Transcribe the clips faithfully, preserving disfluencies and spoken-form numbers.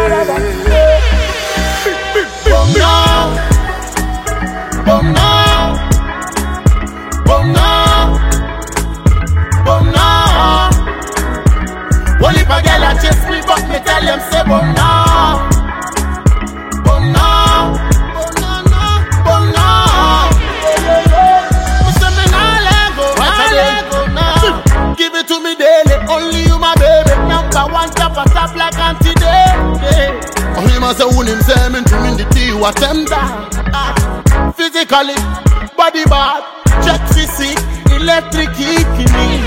Boom now, boom now, boom now, boom now. Only if a girl a chase me, but me tell them say boom now, boom now, boom now, boom now. Me say me nah let go, nah let go now. Give it to me daily, only you my baby. Number one top a top like Auntie Day. Oh, him as a wound him say me to me the tea what them down. Physically, body bad, check physique, electric kicking me.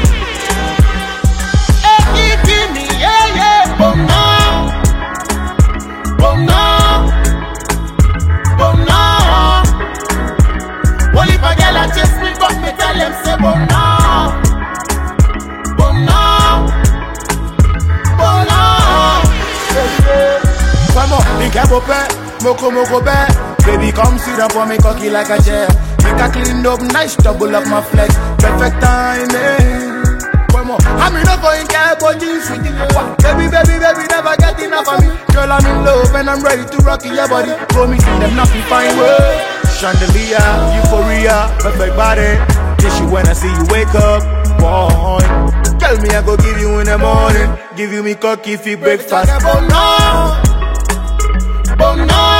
Hey, kicking me, yeah, yeah. Boom now, boom now, boom now. Well, if a girl a chase me, but me tell them say boom now, boom now, boom now. Come on, think about it, moko moko bet. Baby, come sit up for me, cocky like a chair. Make a clean up, nice double up my flex. Perfect timing. Come on, I'm not going to care about you, sweetie. Baby, baby, baby, never get enough of me. Girl, I'm in love and I'm ready to rock your body. Promise me them nothing fine word. Chandelier, euphoria, perfect body. Kiss you when I see you wake up, boy. Tell me I go give you in the morning. Give you me cocky for breakfast. Boom now, boom now.